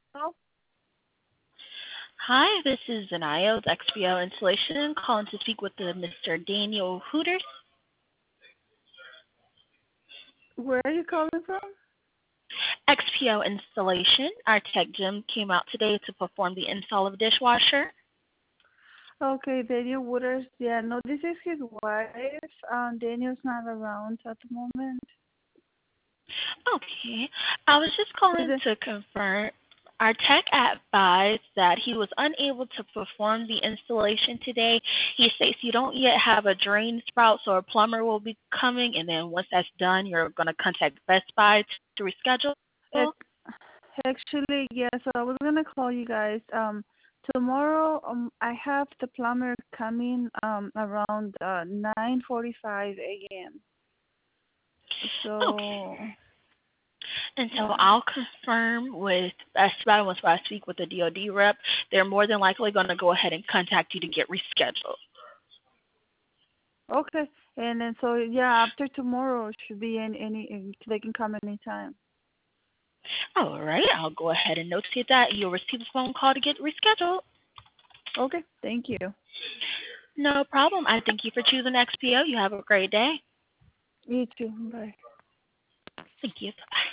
Hello? Hi, this is Zanaya with XPO Installation, calling to speak with Mr. Daniel Hooters. Where are you calling from? XPO Installation, our tech Jim came out today to perform the install of a dishwasher. Okay, Daniel Wooders. Yeah, no, this is his wife. Daniel's not around at the moment. Okay, I was just Is calling it? to confirm. Our tech advised that he was unable to perform the installation today. He states you don't yet have a drain sprout, so a plumber will be coming, and then once that's done, you're going to contact Best Buy to reschedule. ac- Actually, yeah. So I was gonna call you guys. Tomorrow, I have the plumber coming around 9:45 a.m. Okay. So And so yeah. I'll confirm with Best Buy once I speak with the DoD rep. They're more than likely going to go ahead and contact you to get rescheduled. Okay. And then so yeah, after tomorrow should be they can come anytime. All right, I'll go ahead and notate that. You'll receive a phone call to get rescheduled. Okay. Thank you. No problem. I thank you for choosing XPO. You have a great day. You too. Bye. Thank you. Bye.